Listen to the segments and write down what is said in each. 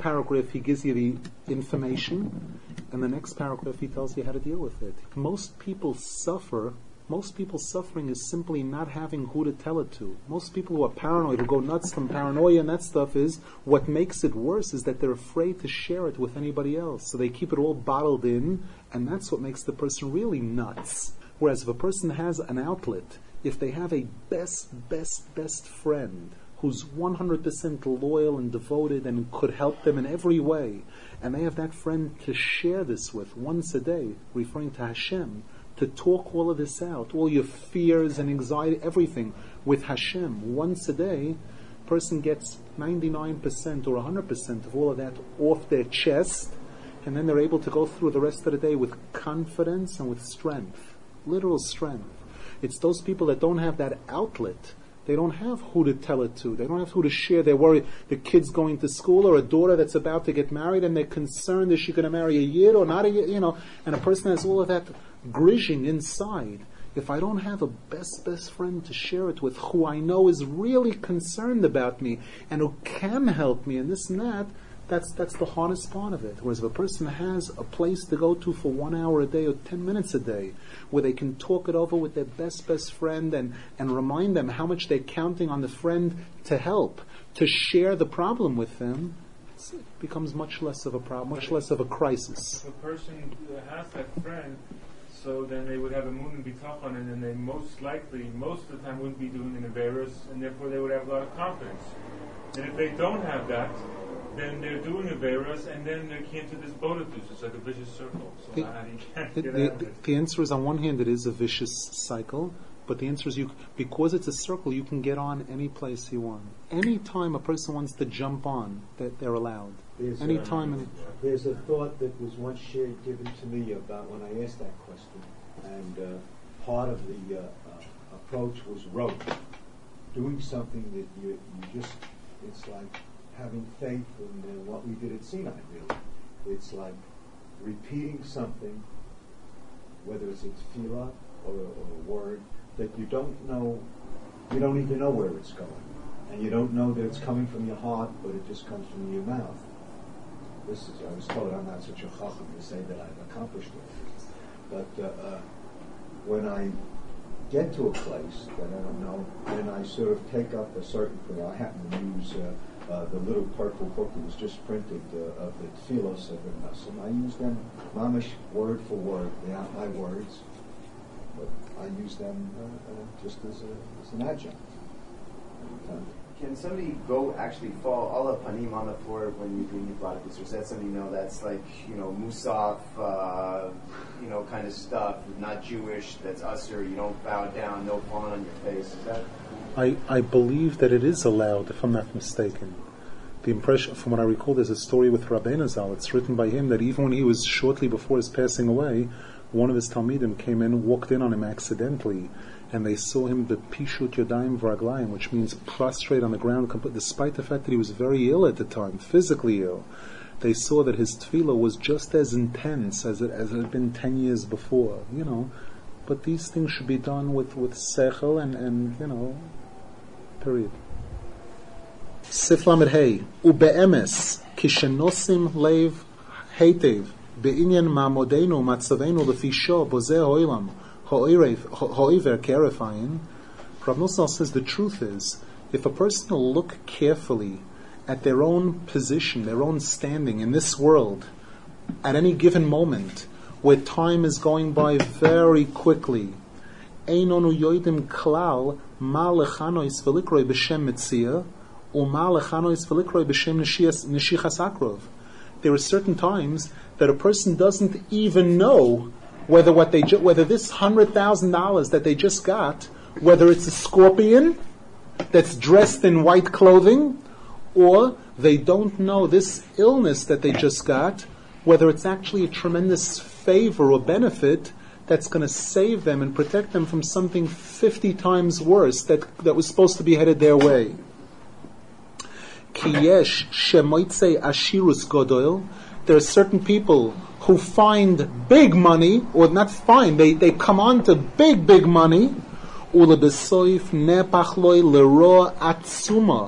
paragraph he gives you the information, and the next paragraph he tells you how to deal with it. Most people's suffering is simply not having who to tell it to. Most people who are paranoid, who go nuts from paranoia and that stuff, is what makes it worse is that they're afraid to share it with anybody else. So they keep it all bottled in, and that's what makes the person really nuts. Whereas if a person has an outlet, if they have a best friend who's 100% loyal and devoted and could help them in every way, and they have that friend to share this with once a day, referring to Hashem, to talk all of this out, all your fears and anxiety, everything, with Hashem once a day, person gets 99% or 100% of all of that off their chest, and then they're able to go through the rest of the day with confidence and with strength, literal strength. It's those people that don't have that outlet. They don't have who to tell it to. They don't have who to share their worry. The kid's going to school, or a daughter that's about to get married, and they're concerned, is she going to marry a Yid or not a Yid, and a person has all of that grizhing inside. If I don't have a best friend to share it with, who I know is really concerned about me, and who can help me, and this and that, that's the hardest part of it. Whereas if a person has a place to go to for 1 hour a day or 10 minutes a day, where they can talk it over with their best friend and remind them how much they're counting on the friend to help, to share the problem with them, it becomes much less of a problem, much less of a crisis. If a person has that friend, so then they would have a moon and bitachon, and then they most of the time wouldn't be doing an averos, and therefore they would have a lot of confidence. And if they don't have that, then they're doing averos, and then they can't do this bodatus. It's like a vicious circle. So you can't get out of it. The answer is, on one hand, it is a vicious cycle, but the answer is, because it's a circle, you can get on any place you want. Any time a person wants to jump on, that they're allowed. There's a thought that was once given to me about when I asked that question, and part of the approach was rote. Doing something that you just, it's like having faith in what we did at Sinai, really. It's like repeating something, whether it's a tefillah or a word, that you don't even know where it's going. And you don't know that it's coming from your heart, but it just comes from your mouth. I was told I'm not such a chacham to say that I've accomplished it. But when I get to a place that I don't know, then I sort of take up a certain thing. I happen to use the little purple book that was just printed of the Tfilos of the Nassim. I use them mamish word for word. They aren't my words, but I use them just as an adjunct. Can somebody actually fall ala panim on the floor when you brought this, or is that something that's like musaf, kind of stuff, not Jewish, that's usher, you don't bow down, no falling on your face? Is that? I believe that it is allowed, if I'm not mistaken. The impression, from what I recall, there's a story with Rabbeinu Zal. It's written by him that even when he was shortly before his passing away, one of his Talmidim came in, walked in on him accidentally, and they saw him the pishut yodayim v'raglayim, which means prostrate on the ground, despite the fact that he was very ill at the time, physically ill. They saw that his tefillah was just as intense as it had been 10 years before, But these things should be done with sechel and period. Sif lamed hey, ube'emes, kishenosim lev heitev, be'inyan ma'amodenu matzavenu lefisho bozeh ho'ilam, ho'iver kerefayin. Rav Nosson says the truth is, if a person will look carefully at their own position, their own standing in this world, at any given moment, where time is going by very quickly, einonu yoidim klal ma lechanois v'likroi b'shem metzia u'ma lechanois v'likroi b'shem neshichas akrov. There are certain times that a person doesn't even know whether this $100,000 that they just got, whether it's a scorpion that's dressed in white clothing, or they don't know this illness that they just got, whether it's actually a tremendous favor or benefit that's going to save them and protect them from something 50 times worse that was supposed to be headed their way. Ki yesh shemoitze ashirus godoil. There are certain people who find big money, or not find, they come on to big money, ulebesoif nepach loy lero atzuma.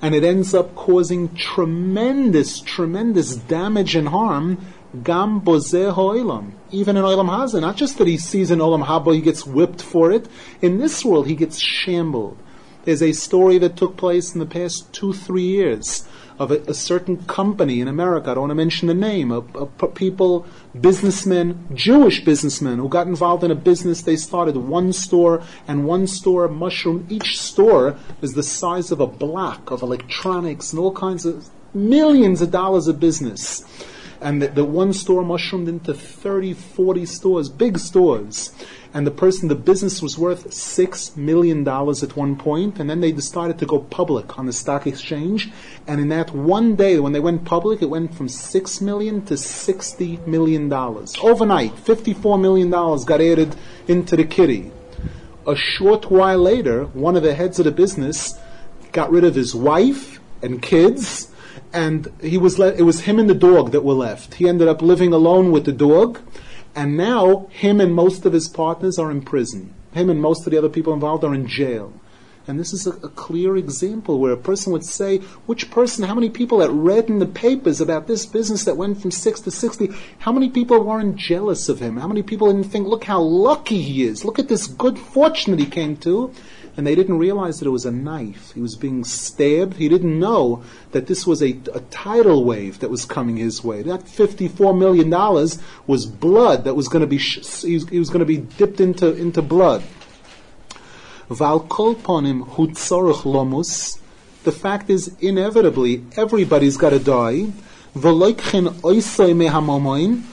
and it ends up causing tremendous damage and harm. Gam bozeh ha'olam, even in Olam Hazeh. Not just that he sees in Olam Haba, he gets whipped for it. In this world, he gets shambled. There's a story that took place in the past 2-3 years of a certain company in America. I don't want to mention the name. Businessmen, Jewish businessmen, who got involved in a business. They started one store mushroom. Each store is the size of a block of electronics and all kinds of millions of dollars of business. And the one store mushroomed into 30, 40 stores, big stores. And the business was worth $6 million at one point, and then they decided to go public on the stock exchange. And in that one day, when they went public, it went from $6 million to $60 million. Overnight, $54 million got added into the kitty. A short while later, one of the heads of the business got rid of his wife and kids, and it was him and the dog that were left. He ended up living alone with the dog, and now him and most of his partners are in prison. Him and most of the other people involved are in jail. And this is a clear example where a person would say, how many people that read in the papers about this business that went from 6 to 60, how many people weren't jealous of him? How many people didn't think, look how lucky he is, look at this good fortune that he came to? And they didn't realize that it was a knife. He was being stabbed. He didn't know that this was a tidal wave that was coming his way. That $54 million was blood that was going to be, he was going to be dipped into blood. Val kol ponim hu tzorich lomus. The fact is, inevitably, everybody's got to die. V'loikchen oisoi mehamomoin.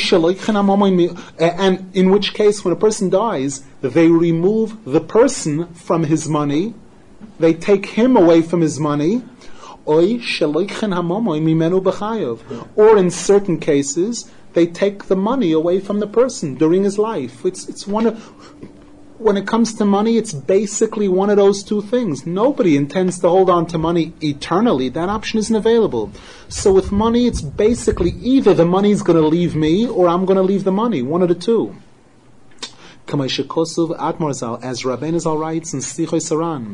And in which case, when a person dies, they remove the person from his money, they take him away from his money, or in certain cases, they take the money away from the person during his life. It's one of, when it comes to money, it's basically one of those two things. Nobody intends to hold on to money eternally. That option isn't available. So with money, it's basically either the money's going to leave me or I'm going to leave the money. One of the two. As Rabbeinu Zal writes in Sichos Saran,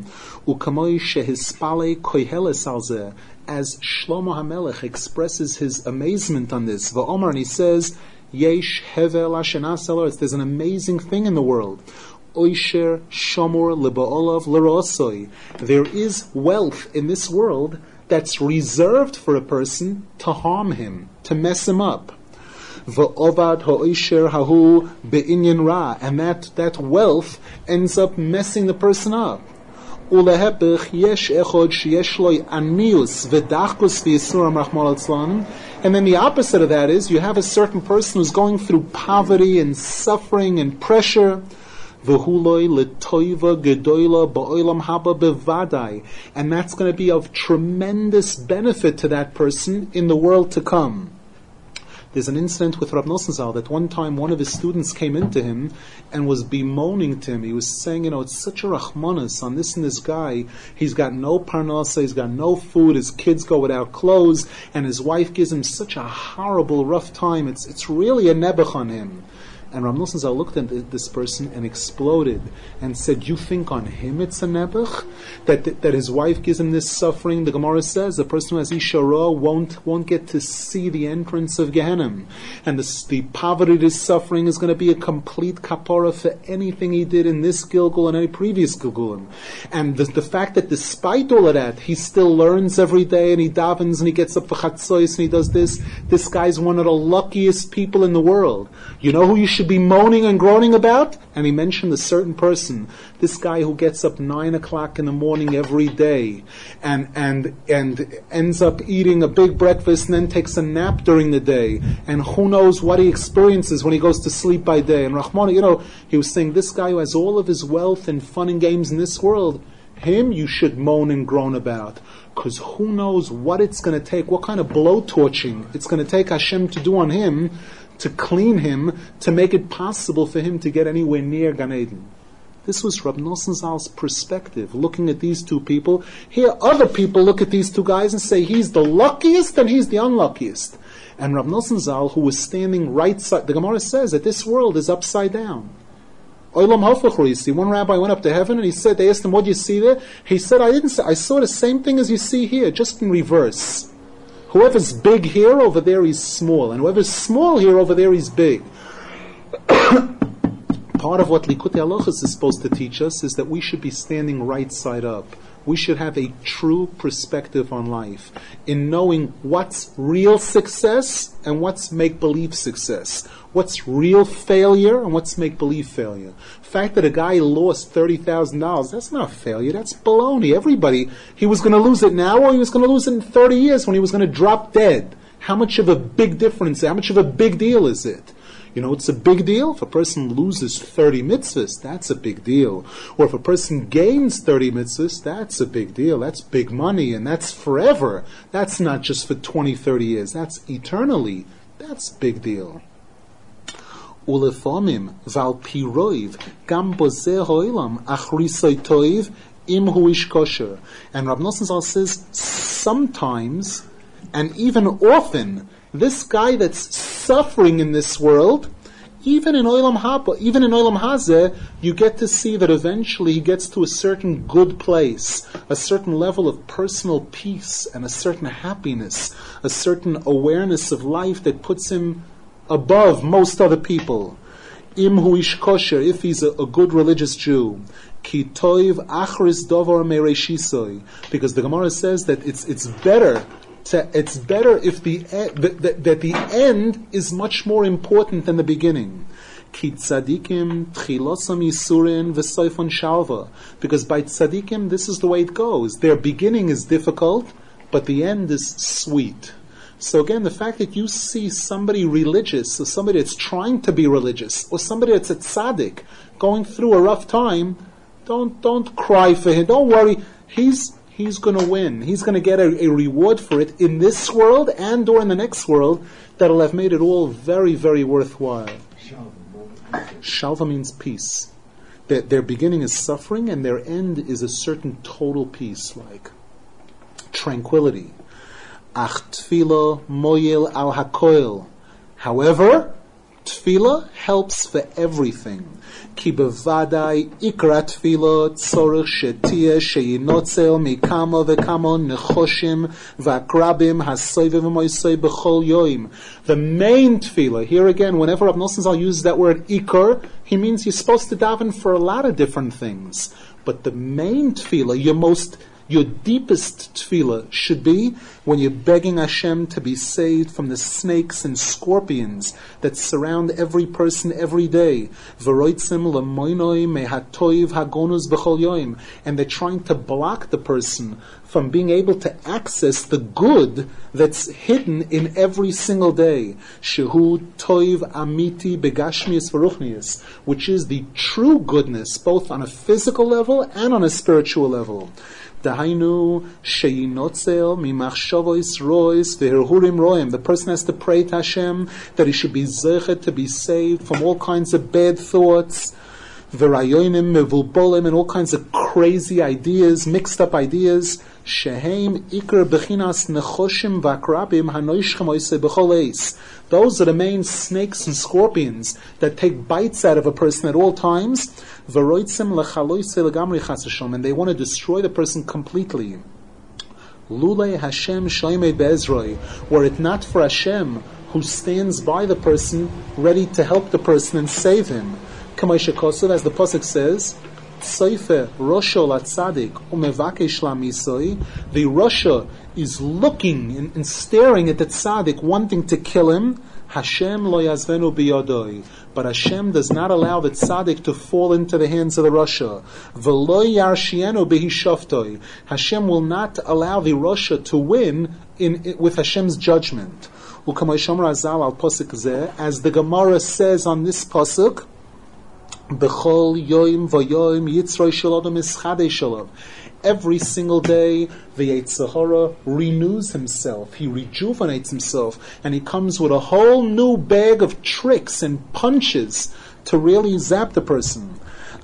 as Shlomo HaMelech expresses his amazement on this, V'omar, and he says, Yesh hevel ashenasel, there's an amazing thing in the world. Oisher shomor leba'olav l'rosoi. There is wealth in this world that's reserved for a person to harm him, to mess him up. V'ovad ha'oisher hahu be'inyan ra, and that wealth ends up messing the person up. Ulehepech yesh echod sheyesh loy anius v'dachkus v'yisuram rachmal atzlan. And then the opposite of that is you have a certain person who's going through poverty and suffering and pressure. And that's going to be of tremendous benefit to that person in the world to come. There's an incident with Rav Nosson Zal that one time one of his students came into him and was bemoaning to him. He was saying, it's such a rachmanis on this and this guy. He's got no parnasa, he's got no food, his kids go without clothes, and his wife gives him such a horrible, rough time. It's really a nebuch on him. And Rav Nosson Zal looked at this person and exploded and said, you think on him it's a nebuch? That his wife gives him this suffering? The Gemara says the person who has Isha Ra won't get to see the entrance of Gehenna. And the poverty, this suffering is going to be a complete kapara for anything he did in this Gilgul and any previous Gilgulim. And the fact that despite all of that, he still learns every day and he davens and he gets up for Chatzos and he does this. This guy's one of the luckiest people in the world. You know who you should be moaning and groaning about? And he mentioned a certain person, this guy who gets up 9 o'clock in the morning every day and ends up eating a big breakfast and then takes a nap during the day, and who knows what he experiences when he goes to sleep by day. And Rahman, he was saying this guy who has all of his wealth and fun and games in this world, him you should moan and groan about, because who knows what it's going to take, what kind of blowtorching it's going to take Hashem to do on him, to clean him, to make it possible for him to get anywhere near Gan Eden. This was Rav Nosson Zal's perspective, looking at these two people. Here, other people look at these two guys and say, he's the luckiest and he's the unluckiest. And Rav Nosson Zal, who was standing right side, the Gemara says that this world is upside down. Olam hafach roisi. One rabbi went up to heaven and he said, they asked him, what do you see there? He said, I saw the same thing as you see here, just in reverse. Whoever's big here, over there he's small. And whoever's small here, over there he's big. Part of what Likutei Halachos is supposed to teach us is that we should be standing right side up. We should have a true perspective on life in knowing what's real success and what's make-believe success. What's real failure and what's make-believe failure. The fact that a guy lost $30,000, that's not failure, that's baloney. He was going to lose it now or he was going to lose it in 30 years when he was going to drop dead. How much of a big difference, how much of a big deal is it? You know, it's a big deal. If a person loses 30 mitzvahs, that's a big deal. Or if a person gains 30 mitzvahs, that's a big deal. That's big money, and that's forever. That's not just for 20, 30 years. That's eternally. That's a big deal. Ulefamim val piroiv gam bozeh ho'ilam achrisoi toiv im hu ish kosher. And Rav Nosson Zal says, sometimes, and even often, this guy that's suffering in this world, even in Olam Haba, even in Olam Hazeh, you get to see that eventually he gets to a certain good place, a certain level of personal peace and a certain happiness, a certain awareness of life that puts him above most other people. Im hu ish kosher, if he's a good religious Jew. Ki toiv achris davar mereishisoi, because the Gemara says that it's better if that the end is much more important than the beginning. Ki tzadikim tchilosam yisurin v'soifon shalva, because by tzadikim this is the way it goes. Their beginning is difficult, but the end is sweet. So again, the fact that you see somebody religious, or somebody that's trying to be religious, or somebody that's a tzaddik going through a rough time, don't cry for him. Don't worry. He's going to win. He's going to get a reward for it in this world and or in the next world that'll have made it all very, very worthwhile. Shalva means peace. Their beginning is suffering and their end is a certain total peace, like tranquility. Ach tefillah moyel al hakoil. However, tefillah helps for everything. Ki bevadai ikra tefillah tzorich shetia sheyinotzel mikama vekama nechoshim v'akrabim hasoivim v'moisoi b'chol yoim. The main tefillah, here again, whenever Rav Nosson Zal uses that word ikar, he means you're supposed to daven for a lot of different things. But the main tefillah, your deepest tefillah should be when you're begging Hashem to be saved from the snakes and scorpions that surround every person every day. And they're trying to block the person from being able to access the good that's hidden in every single day. Shehu toiv amiti begashmius v'ruchnius, which is the true goodness, both on a physical level and on a spiritual level. Dahainu sheyinotzel mimachshavos rois veherhurim roim. The person has to pray to Hashem that he should be zeichet to be saved from all kinds of bad thoughts, v'rayonim mevulbolim, and all kinds of crazy ideas, mixed up ideas. Shehem ikar bechinas nechoshim v'akrabim hanoishchem oisei b'chol eis. Those are the main snakes and scorpions that take bites out of a person at all times. And they want to destroy the person completely. Lulei Hashem shoymei be'ezroi. Were it not for Hashem, who stands by the person, ready to help the person and save him. Kamei shekosav, as the pasuk says, Tzeife Rosho latzadik umevakesh lamisoi. The Rosha is looking and staring at the tzaddik, wanting to kill him. Hashem lo yazvenu biyodoi. But Hashem does not allow the tzaddik to fall into the hands of the Rasha. V'lo yarshienu b'hishoftoi. Hashem will not allow the Rasha to win with Hashem's judgment. U'kamay shomer azal al posuk zeh, as the Gemara says on this posuk, B'chol yoim v'yoim yitzroi shel adam ischadei shalom. Every single day, the Yetzer Hara renews himself, he rejuvenates himself, and he comes with a whole new bag of tricks and punches to really zap the person.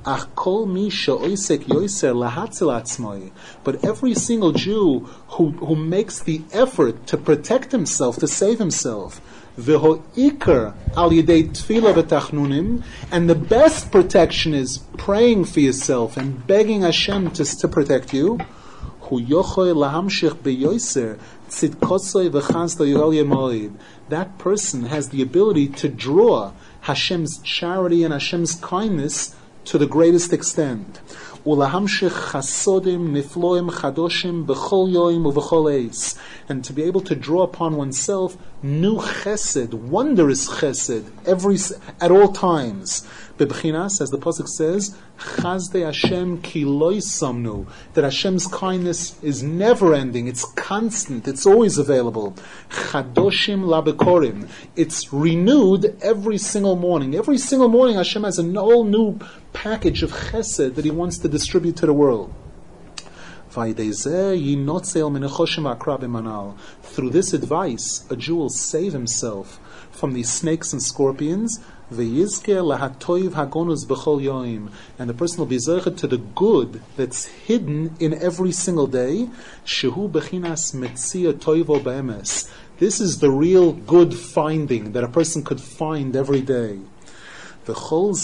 Ach kol mi she'oisek yoiser lahatzil atzmoi. But every single Jew who makes the effort to protect himself, to save himself, v'ho ikar al yedei tefillah v'tachnunim, and the best protection is praying for yourself and begging Hashem to protect you. Hu yochoy lahamshich beyoiser tzidkosoi v'chazdo yohel yemoid. That person has the ability to draw Hashem's charity and Hashem's kindness to the greatest extent. Ulahamshich chasodim nifloim chadoshim b'chol yoim uv'chol eis, and to be able to draw upon oneself new chesed, wondrous chesed, at all times. Bebchinas, as the pasuk says, Chazdei Hashem ki lo samnu, that Hashem's kindness is never ending, it's constant, it's always available. Chadoshim labekorim, it's renewed every single morning. Every single morning Hashem has a whole new package of chesed that He wants to distribute to the world. Through this advice, a Jew will save himself from these snakes and scorpions, and the person will be zeichet to the good that's hidden in every single day. This is the real good finding that a person could find every day. Rav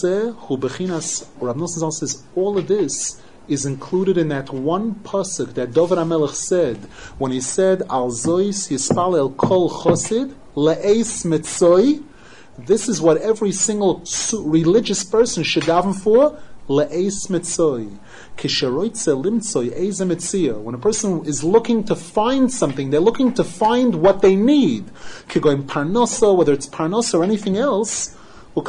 Nosson says all of this is included in that one pasuk that David HaMelech said when he said, Al zois yispalel kol chosid le'eis mitzoi. This is what every single religious person should daven for, le'eis mitzoi. Kisharoitze limtzoi eize mitzia. When a person is looking to find something, they're looking to find what they need. Kigoim parnosa, whether it's parnosa or anything else, as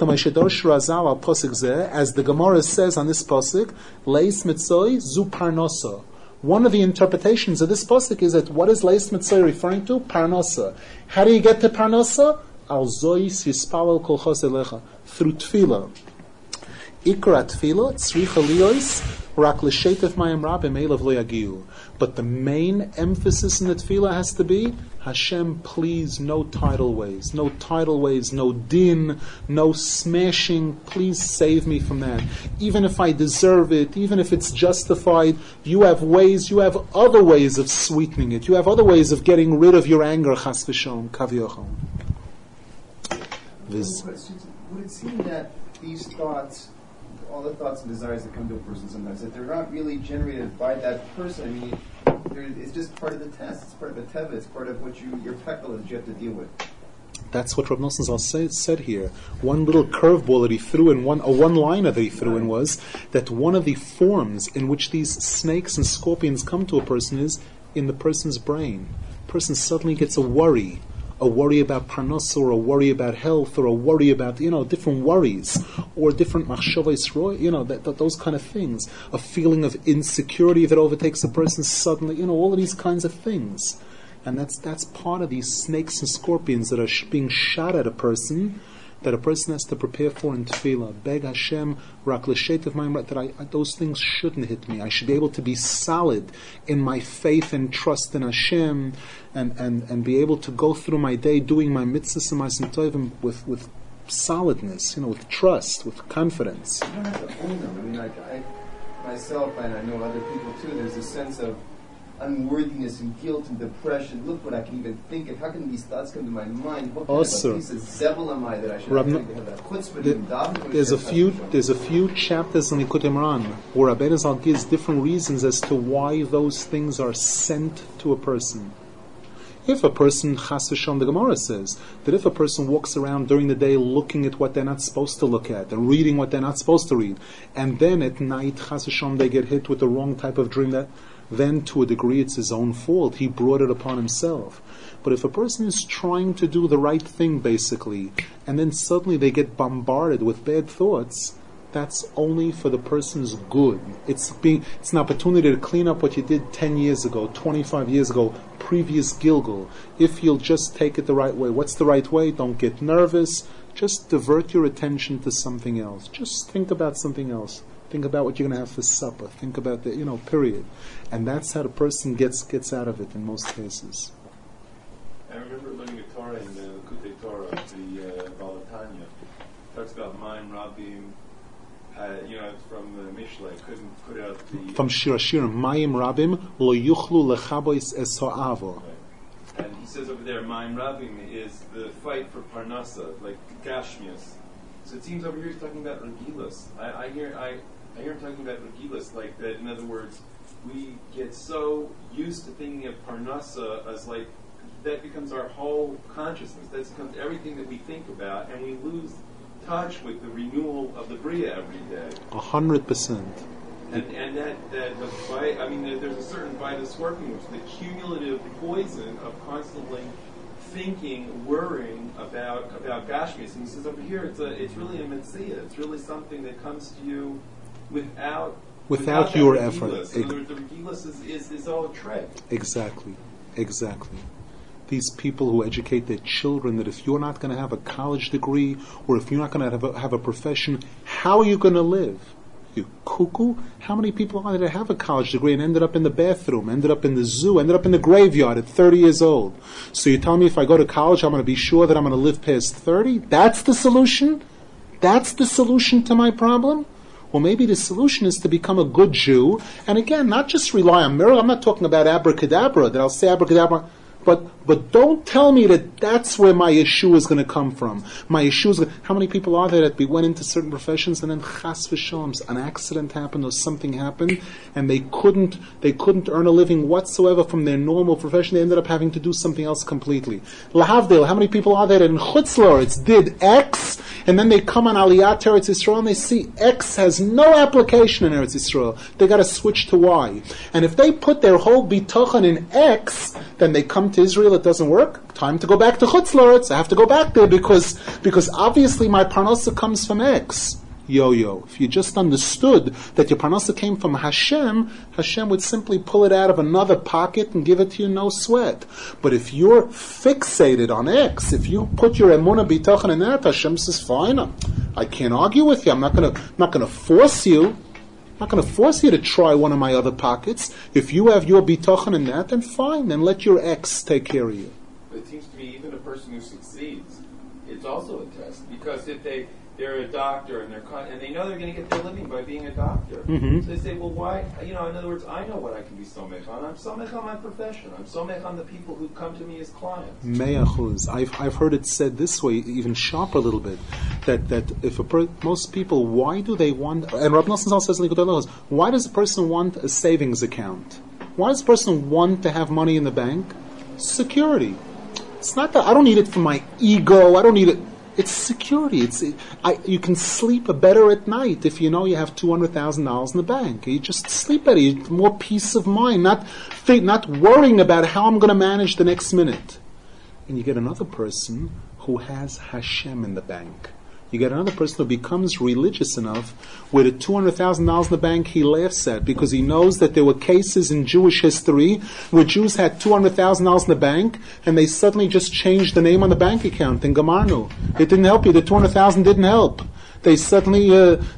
the Gemara says on this pasuk, leis mitzoi zu parnosa. One of the interpretations of this pasuk is that what is leis mitzoi referring to? Parnosa. How do you get to parnosa? Al zois yispalel kol chos elecha, through tefillah. Ikra tefillah tzricha liyos rak l'sheitef mayim rabim elav lo yagiu. But the main emphasis in the tefillah has to be Hashem, please, no tidal waves, no din, no smashing. Please save me from that. Even if I deserve it, even if it's justified, you have other ways of sweetening it. You have other ways of getting rid of your anger. Chas v'shalom, kavyochel. Would it seem that these thoughts, all the thoughts and desires that come to a person sometimes, that they're not really generated by that person? I mean, it's just part of the test. It's part of the teva. It's part of what your pekel that you have to deal with. That's what Rav Nosson said here. One little curveball that he threw in, one-liner that he threw in was that one of the forms in which these snakes and scorpions come to a person is in the person's brain. A person suddenly gets a worry about parnasa, or a worry about health, or a worry about, different worries, or different machshavos, those kind of things. A feeling of insecurity that overtakes a person suddenly, all of these kinds of things. And that's part of these snakes and scorpions that are being shot at a person, that a person has to prepare for in tefillah. Beg Hashem, rak l'sheitef mayim, that those things shouldn't hit me. I should be able to be solid in my faith and trust in Hashem, and be able to go through my day doing my mitzvahs and my sintovim with solidness, with trust, with confidence. You don't have to own them. I mean, I myself, and I know other people too, there's a sense of unworthiness and guilt and depression. Look what I can even think of. How can these thoughts come to my mind? What kind of a piece of zevel am I that I should have that chutzpah to daven? There's a few chapters in Likutei Moharan where Rabbeinu Zal gives different reasons as to why those things are sent to a person. If a person, Chas v'Shalom, the Gemara says that if a person walks around during the day looking at what they're not supposed to look at, and reading what they're not supposed to read, and then at night, Chas v'Shalom, they get hit with the wrong type of dream, then to a degree it's his own fault. He brought it upon himself. But if a person is trying to do the right thing, basically, and then suddenly they get bombarded with bad thoughts, that's only for the person's good. It's an opportunity to clean up what you did 10 years ago, 25 years ago, previous Gilgul. If you'll just take it the right way. What's the right way? Don't get nervous. Just divert your attention to something else. Just think about something else. Think about what you're going to have for supper. Think about the, period. And that's how the person gets out of it in most cases. I remember learning a Torah in the Likutei Torah, the Baal Tanya. It talks about Mayim Rabim, It's from the Mishle. I couldn't put out the... From Shir Hashirim, Mayim Rabim lo yuchlu lechabois es ha'avo. And he says over there, Mayim Rabim is the fight for Parnasa, like Gashmias. So it seems over here he's talking about Regilas. I hear him talking about Regilas, like that. In other words, we get so used to thinking of Parnasa as like that becomes our whole consciousness. That becomes everything that we think about, and we lose touch with the renewal of the Bria every day. 100%. And there's a certain vitus working, which is the cumulative poison of constantly thinking, worrying about Gashmis. And he says over here, it's really a mitzvah. It's really something that comes to you without your regilas. effort. In other words, the regilas is all a trick. Exactly. These people who educate their children that if you're not going to have a college degree or if you're not going to have a profession, how are you going to live? You cuckoo? How many people are there that have a college degree and ended up in the bathroom, ended up in the zoo, ended up in the graveyard at 30 years old? So you're telling me if I go to college, I'm going to be sure that I'm going to live past 30? That's the solution? That's the solution to my problem? Well, maybe the solution is to become a good Jew, and again, not just rely on miracles. I'm not talking about abracadabra, that I'll say abracadabra, but don't tell me that that's where my Yeshua is going to come from. My Yeshua is how many people are there that went into certain professions and then chas v'shalom, an accident happened or something happened and they couldn't earn a living whatsoever from their normal profession. They ended up having to do something else completely. Lahavdil, how many people are there that in Chutz La'aretz did X and then they come on Aliyat to Eretz Yisrael and they see X has no application in Eretz Yisrael. They got to switch to Y. And if they put their whole bitachon in X, then they come to Israel, it doesn't work. Time to go back to Chutz La'aretz. I have to go back there because obviously my parnasa comes from X. If you just understood that your parnasa came from Hashem would simply pull it out of another pocket and give it to you, no sweat. But if you're fixated on X, if you put your emunah bitachon in that, Hashem says, fine, I can't argue with you. I'm not going to force you. I'm not going to force you to try one of my other pockets. If you have your bitachon in that, then fine. Then let your X take care of you. But it seems to me even a person who succeeds, it's also a test. Because if they're a doctor and they know they're going to get their living by being a doctor. Mm-hmm. So they say, well, why? In other words, I know what I can be somech on. I'm somech on my profession. I'm somech on the people who come to me as clients. Me'achuz. I've heard it said this way, even sharper a little bit, that if most people, why do they want? And Rav Nosson Zal says in Likutei Halachos, why does a person want a savings account? Why does a person want to have money in the bank? Security. It's not that I don't need it for my ego. I don't need it. It's security. You can sleep better at night if you know you have $200,000 in the bank. You just sleep better. You have more peace of mind, not worrying about how I'm going to manage the next minute. And you get another person who has Hashem in the bank. You get another person who becomes religious enough where the $200,000 in the bank he laughs at because he knows that there were cases in Jewish history where Jews had $200,000 in the bank and they suddenly just changed the name on the bank account in Gamarnu. It didn't help you. The $200,000 didn't help. They suddenly,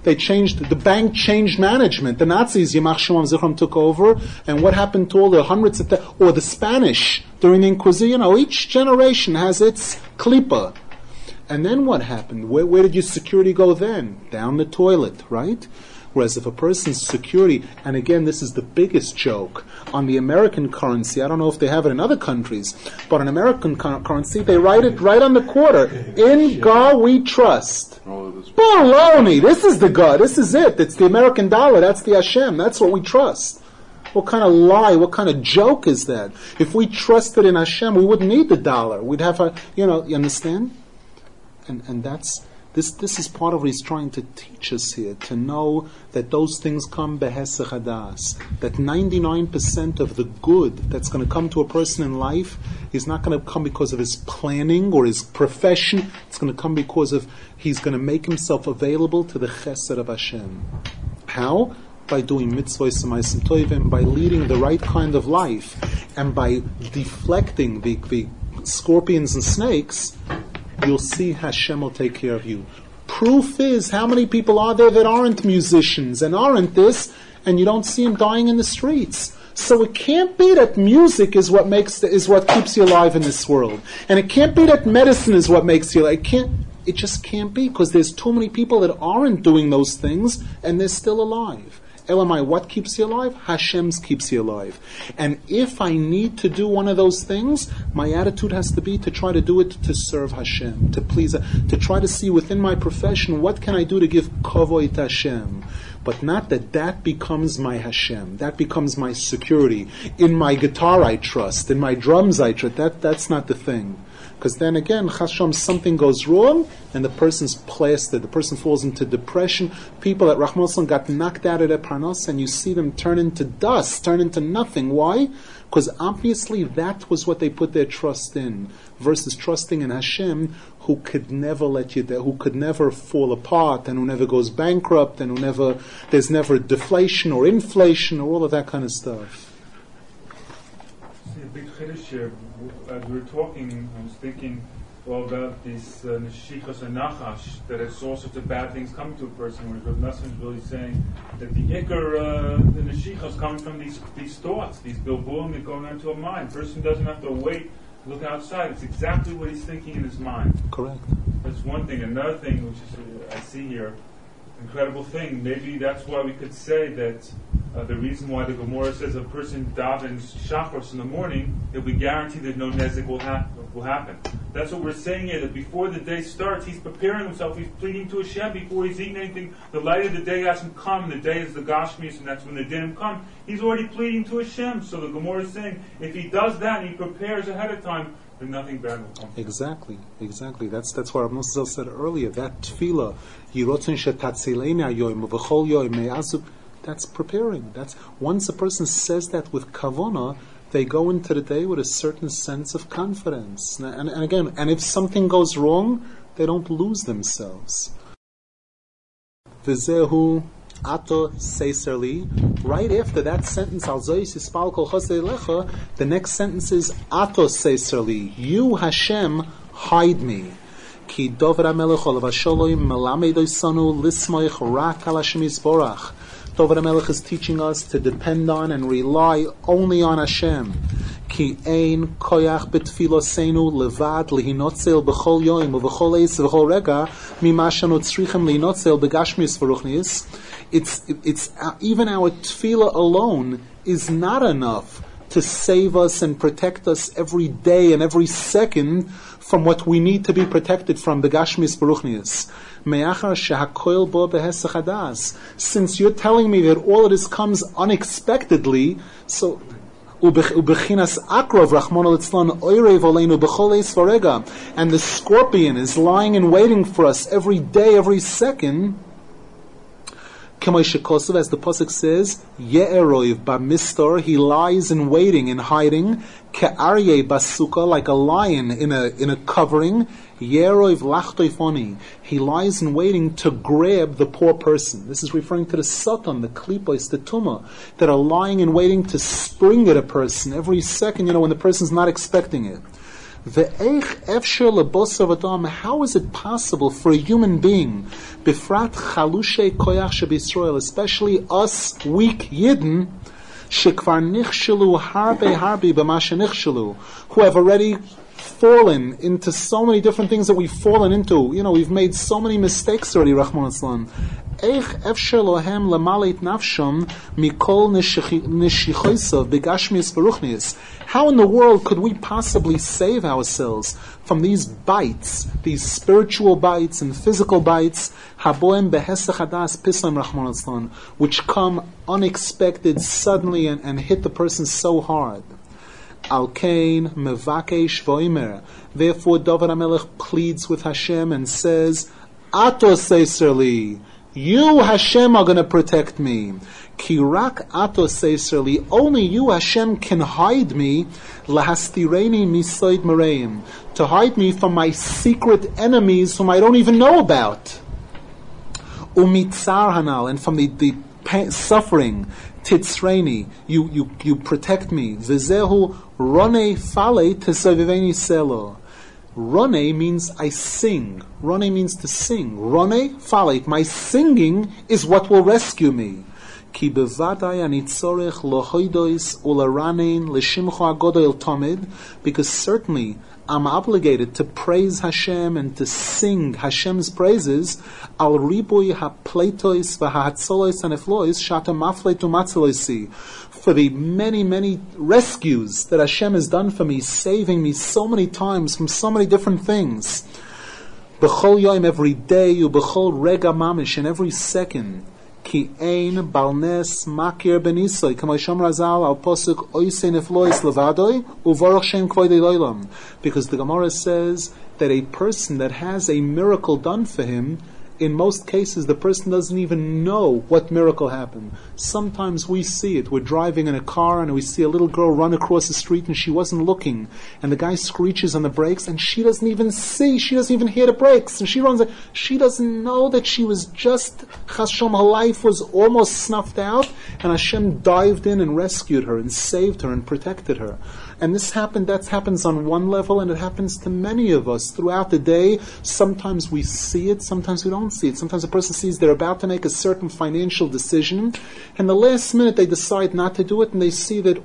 the bank changed management. The Nazis, Yamach Shemam Zichram, took over, and what happened to all the hundreds of, or the Spanish during the Inquisition? Each generation has its klipa. And then what happened? Where did your security go then? Down the toilet, right? Whereas if a person's security, and again, this is the biggest joke, on the American currency, I don't know if they have it in other countries, but on American currency, they write it right on the quarter. In God we trust. Baloney! This is the God. This is it. It's the American dollar. That's the Hashem. That's what we trust. What kind of lie, what kind of joke is that? If we trusted in Hashem, we wouldn't need the dollar. We'd have you understand? And this is part of what he's trying to teach us here, to know that those things come behesach hadas, that 99% of the good that's going to come to a person in life is not going to come because of his planning or his profession. It's going to come because of he's going to make himself available to the chesed of Hashem. How? By doing mitzvahs and ma'asim tovim, by leading the right kind of life, and by deflecting the scorpions and snakes. You'll see Hashem will take care of you. Proof is, how many people are there that aren't musicians and aren't this, and you don't see them dying in the streets? So it can't be that music is what keeps you alive in this world, and it can't be that medicine is what makes you alive. It just can't be, because there's too many people that aren't doing those things and they're still alive. Elamai, what keeps you alive? Hashem's keeps you alive. And if I need to do one of those things, my attitude has to be to try to do it to serve Hashem, to please, to try to see within my profession, what can I do to give kavod to Hashem? But not that becomes my Hashem. That becomes my security. In my guitar I trust. In my drums I trust. That's not the thing. Because then again, Chasham, something goes wrong, and the person's plastered. The person falls into depression. People at Rahman al-Islam got knocked out of their parnas, and you see them turn into dust, turn into nothing. Why? Because obviously that was what they put their trust in, versus trusting in Hashem, who could never let you down, who could never fall apart, and who never goes bankrupt, and there's never deflation or inflation or all of that kind of stuff. See, a big chiddush here. As we were talking, I was thinking all about these neshichos and nachash, that it's all sorts of bad things coming to a person, whereas Rav Nassim is really saying that the ikar, the neshichos coming from these thoughts, these bilbulim that go into a mind. The person doesn't have to wait, look outside. It's exactly what he's thinking in his mind. Correct. That's one thing. Another thing, which is I see here, incredible thing. Maybe that's why we could say that the reason why the Gemara says a person davens shachros in the morning, he'll be guaranteed that no nezik will happen. That's what we're saying here, that before the day starts, he's preparing himself, he's pleading to Hashem before he's eating anything. The light of the day hasn't come, the day is the Gashmis, and that's when the dinim come. He's already pleading to Hashem. So the Gemara is saying, if he does that and he prepares ahead of time, then nothing bad will come. Exactly. That's what Rav Nosson said earlier. That tefillah, Yirotzen shetatzileni hayoim uv'chol yoim me'azu, that's preparing. That's once a person says that with kavanah, they go into the day with a certain sense of confidence. And again, and if something goes wrong, they don't lose themselves. V'zehu ato seiserli. Right after that sentence, al zois yispal kol chosei lecha, the next sentence is ato seiserli. You, Hashem, hide me. Ki dover HaMelech olav hasholom melamed oisanu lismoich rak al Hashem yisborach. Dover HaMelech is teaching us to depend on and rely only on Hashem. Ki ein koyach betfiloseinu levad lihinotzel b'chol yoim u'b'chol eis v'chol rega mima shanu tzrichem lihinotzel b'gashmis v'ruchnis. It's even our tefillah alone is not enough to save us and protect us every day and every second from what we need to be protected from, begashmis baruchnius. Since you're telling me that all of this comes unexpectedly, so ubechinas akrov Rahman al-Islam oirev oleinu b'chol eis v'rega, and the scorpion is lying in waiting for us every day, every second. As the pasuk says, Ye'eroiv b'mistor, he lies in waiting and hiding. Ke'aryeh basuka, like a lion in a covering. Ye'eroiv lachtoifoni, he lies in waiting to grab the poor person. This is referring to the satan, the klipos, the tumah, that are lying in waiting to spring at a person every second, when the person's not expecting it. How is it possible for a human being, bifrat chalushe koyach sheb'Yisrael, especially us weak Yidden, shekvar nichshelu harbe b'ma shenichshelu, who have already fallen into so many different things that we've fallen into. We've made so many mistakes already, Rahman al-Islam. Eich efsher lohem lamalit nafsham mikol nishichoisav begashmius v'ruchnius. How in the world could we possibly save ourselves from these bites, these spiritual bites and physical bites, haboem behesach hadas pisam Rahman al-Islam, which come unexpected, suddenly, and hit the person so hard? Al-Kain mevakesh voimer. Therefore, David HaMelech pleads with Hashem and says, Ato seiserli, you, Hashem, are going to protect me. Kirak ato seiserli, only you, Hashem, can hide me. Lahastireni misoid mereim, to hide me from my secret enemies whom I don't even know about. Umitzar hanal, and from the suffering. Titzreini, you protect me. V'zehu rone fale tesaviveni selo. Rone means I sing. Rone means to sing. Rone fale, my singing is what will rescue me. Ki bevadai ani tzorech lohoidois ularanein l'shimcho agodol tamid, because certainly I'm obligated to praise Hashem and to sing Hashem's praises al ribui ha'pleitois v'ha'hatzolos aneflois shata mafleitu matzeloisi, for the many, many rescues that Hashem has done for me, saving me so many times from so many different things. B'chol yom, every day, u'b'chol rega mamish, in every second. Ki ein balnes makir benisoy, kama Yisham Razal al posuk oisei neflois levadoy uvarach shem kvoidei loilam. Because the Gemara says that a person that has a miracle done for him, in most cases the person doesn't even know what miracle happened. Sometimes we see it. We're driving in a car and we see a little girl run across the street and she wasn't looking, and the guy screeches on the brakes and she doesn't even see, she doesn't even hear the brakes, and she runs. She doesn't know that she was just Hashem, her life was almost snuffed out, and Hashem dived in and rescued her and saved her and protected her. And this happens on one level, and it happens to many of us throughout the day. Sometimes we see it, sometimes we don't see it. Sometimes a person sees they're about to make a certain financial decision, and the last minute they decide not to do it, and they see that,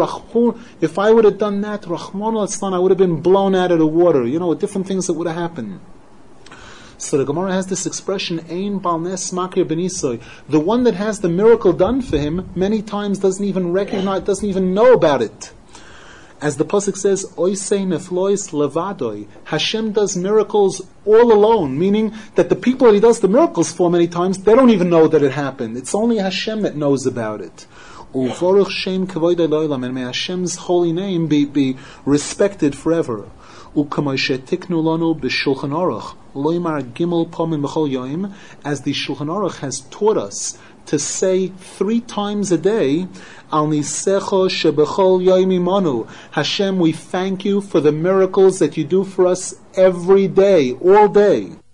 if I would have done that, Rahman al-Aslan, I would have been blown out of the water. Different things that would have happened. So the Gemara has this expression, Ein balnes makir benisoy. The one that has the miracle done for him, many times doesn't even recognize, doesn't even know about it. As the pasuk says, Oisei neflois levadoy, Hashem does miracles all alone, meaning that the people that He does the miracles for many times, they don't even know that it happened. It's only Hashem that knows about it. Uvaruch shem kavoidei loilam, and may Hashem's holy name be respected forever. Ukamoishe tiknu lanu b'shulchan aruch, loymar gimel pomim b'chol yoim, as the Shulchan Aruch has taught us to say 3 times a day, Al nisecho shebechol yoim imanu, Hashem, we thank you for the miracles that you do for us every day, all day.